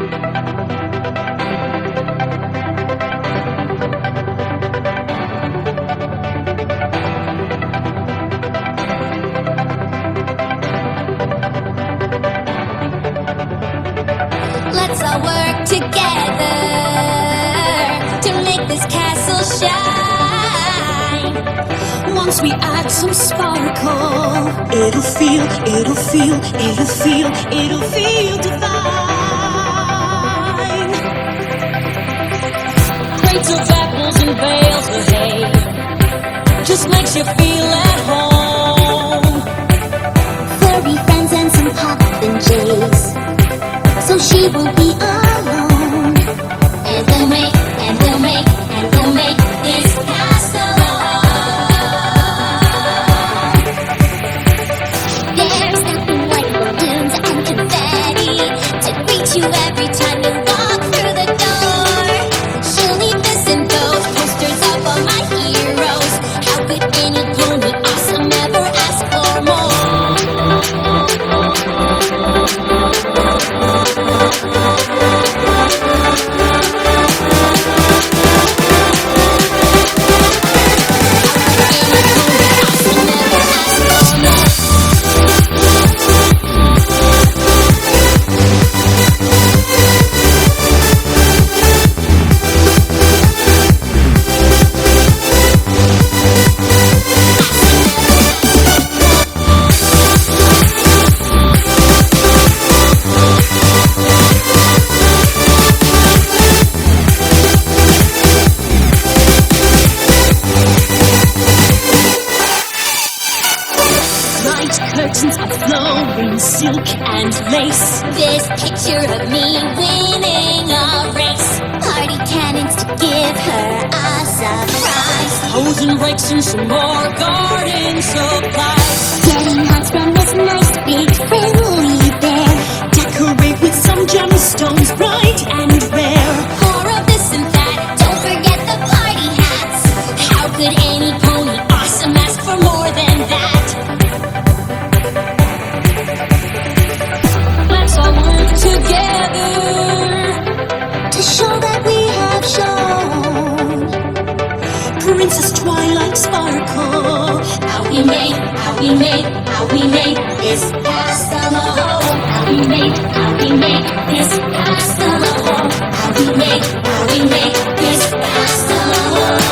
Let's all work together to make this castle shine. Once we add some sparkle, it'll feel divine. Crates of apples and bales of hay just makes you feel at home. Furry friends and some poppin' so she won't be alone. And we'll make this castle home. There's nothing like balloons and confetti to greet you every time you walk through the door. She'll leave this and those posters up on my heroes. How could any pony awesome ever ask for more? Curtains of flowing silk and lace. This picture of me winning a race. Party cannons to give her a surprise. Hose and rakes and some more garden supplies. Getting hugs from this nice big friendly bear. Decorate with some gemstones bright and rare. More of this and that. Don't forget the party hats. How could any pony awesome ask for more than that? Let's all work together to show that we have shown Princess Twilight Sparkle. How we made this castle home. How we made this castle home. How we made this castle home.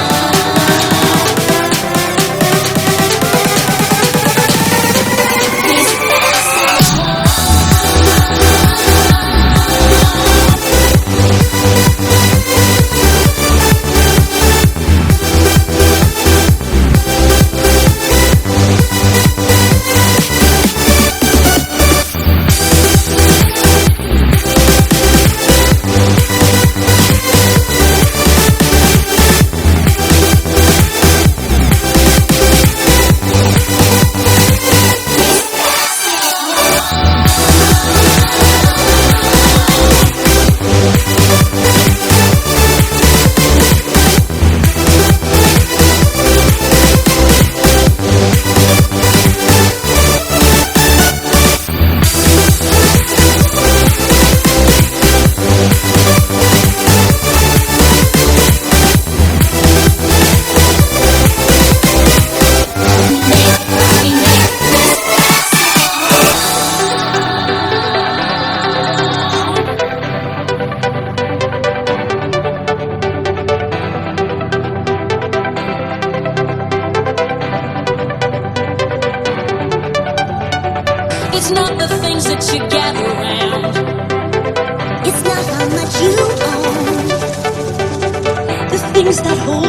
It's not the things that you gather around. It's not how much you own. The things that hold